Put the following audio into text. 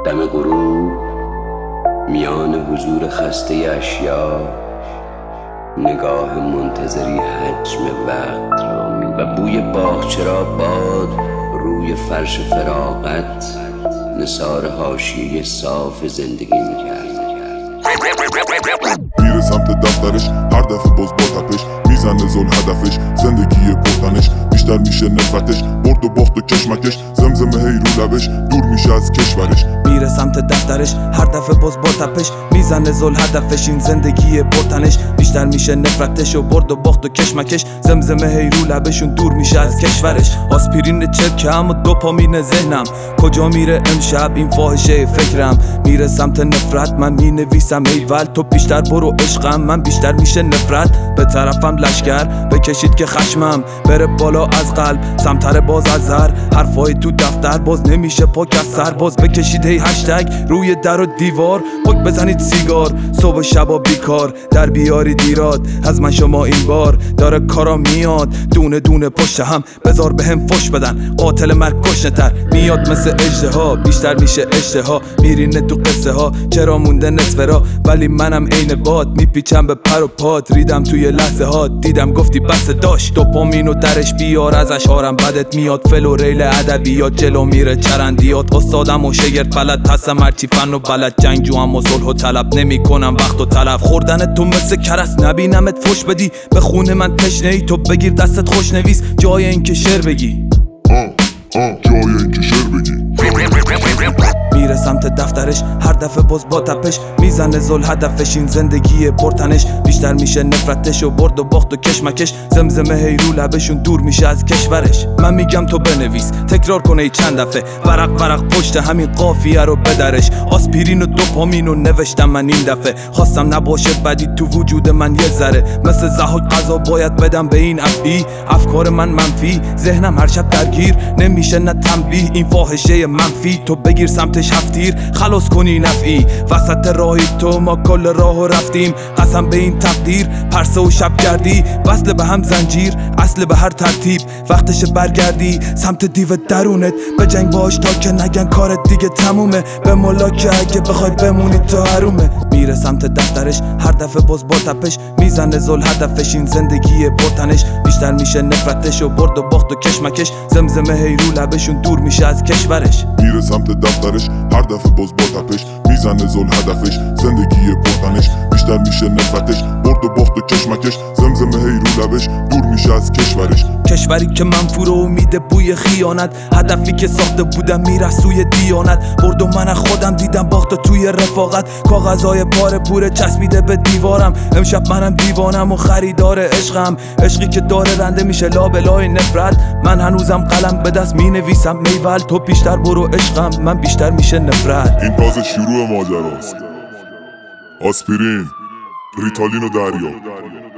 دم غروب میان حضور خسته اشیا، نگاه منتظری حجم وقت را و بوی باغچه را باد روی فرش فراغت نثار حاشیه صاف زندگی میکرد. میره سمت دفترش، هر دفعه باز با تپش میزنه زل هدفش. زندگی پرتنش بیشتر میشه نفرتش، برد و باخت و کشمکش، زمزمه هی رو لبش دور میشه از کشورش. میره سمت دفترش، هر دفعه باز با تپش میزنه زل هدفش. این زندگی پرتنش بیشتر میشه نفرتش و برد و باخت و کشمکش، زمزمه هی رو لبشون دور میشه از کشورش. آسپرین چرکم و دوپامین ذهنم، کجا میره امشب این فاحشه فکرم؟ میره سمت نفرت، من مینویسم ایول تو بیشتر برو عشقم، من بیشتر میشه نفرت. به طرفم لشکر بکشید که خشمم بره بالا از قلب، سمتر باز از زر. حرفای تو دفتر باز نمیشه پاک از سر، باز بکشید هی هشتگ روی در و دیوار. پاک بزنید سیگار صبح و شبا بیکار، در بیاری دیراد از من شما این بار. داره کارا میاد دونه دونه پشت هم، بذار بهم فش بدن قاتل مرگ کشنه تر. میاد مثل اژدها بیشتر میشه اشتها، میرینه تو قصه ها چرا مونده نصف را. ولی منم عین باد میپیچم به پر و پات، ریدم توی لحظه ها دیدم گفتی بس داشت. دوپامینو درش بیار ازش هارم بدت میاد، فل و ریل ادبیات جلو میره چرندیات. استادم و شگرد بلد هستم هرچی فن و بلد، جنگجوام و صلح و طلب نمی کنم وقت و طلب. خوردن تو مثل کرس نبینمت فش بدی، به خون من تشنه ای تو بگیر دستت خوش نویس جای این که شعر بگی. جای این که شعر بگی. میره سمت دفترش، هر دفعه باز با تپش میزنه زل هدفش. این زندگی پرتنش بیشتر میشه نفرتش و برد و باخت و کشمکش، زمزمه هی رو لبشون دور میشه از کشورش. من میگم تو بنویس تکرار کنه چند دفعه، ورق ورق پشت همین قافیه رو بدرش. آسپرین و دوپامین رو نوشتم من این دفعه، خواستم نباشه بدی تو وجود من یه ذره. مثل ضحاک غذا باید بدم به این افعی، افکار من منفی ذهنم هر شب درگیر، نمیشه نه تنبیه این فاحشه منفی. تو بگیر سمتش هفتیر خلاص کنی نفعی، وسط راهی تو ما کل راهو رفتیم. قسم به این تقدیر پرسه و شب گردی، وصل به هم زنجیر اصل به هر ترتیب. وقتش برگردی سمت دیو درونت، به جنگ باش تا که نگن کارت دیگه تمومه. به مولا که اگه بخوای بمونی تو حرومه. میره سمت دفترش، هر دفعه باز با تپش میزنه زل هدفش. این زندگی پرتنش بیشتر میشه نفرتش و برد و باخت و کشمکش، زمزمه هی رو لبشون دور میشه از کشورش. میره سمت دفترش، هر دفعه باز با تپش میزنه زل هدفش. زندگی پرتنش بیشتر میشه نفرتش، برد و باخت و کشمکش، زمزمه هی رو لبش دور میشه از کشورش. کشوری که منفور و میده بوی خیانت، هدفی که ساخته بودم میره سوی دیانت. برد و من خودم دیدم باخت توی رفاقت، کاغذهای پاره پوره چسبیده به دیوارم. امشب منم دیوانم و خریدار عشقم، عشقی که داره رنده میشه لابلای نفرت. من هنوزم قلم به دست مینویسم میول تو بیشتر برو عشقم، من بیشتر میشه نفرت. این تازه شروع ماجراست. آسپرین، ریتالین و دریا.